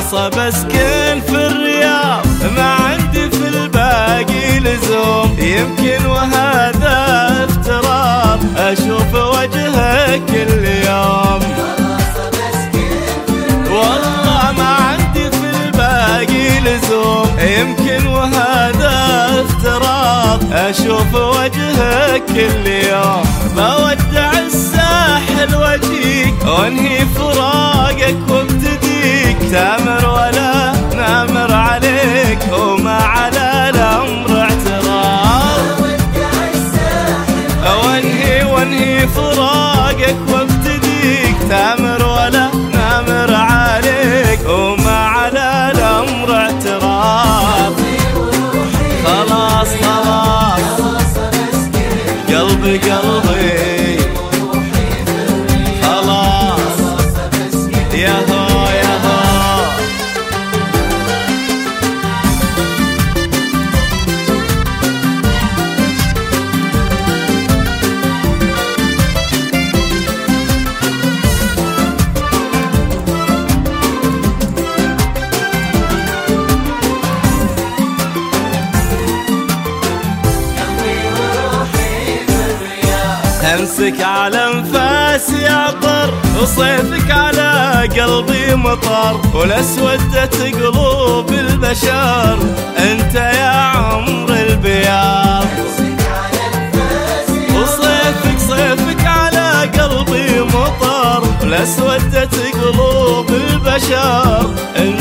خلاص بسكن في الرياض، ما عندي في الباقي لزوم، يمكن وهذا افتراض اشوف وجهك كل يوم. والله ما عندي في الباقي لزوم، يمكن وهذا افتراض اشوف وجهك كل يوم. بودع الساحل واجيك وانهي فراقك وابتديك، تامر ولا نامر عليك وما على الامر اعتراض. بودع الساحل وانهي فراقك وابتديك، تامر ولا نامر عليك وما على الامر اعتراض. خلاص خلاص قلبي قلبي خلاص يا هو يا هو. امسك على انفاسي عطر، وصيفك على قلبي مطر، ولاسودة قلوب البشر انت يا عمر البياض. وصيفك على قلبي مطر، ولاسودة قلوب البشر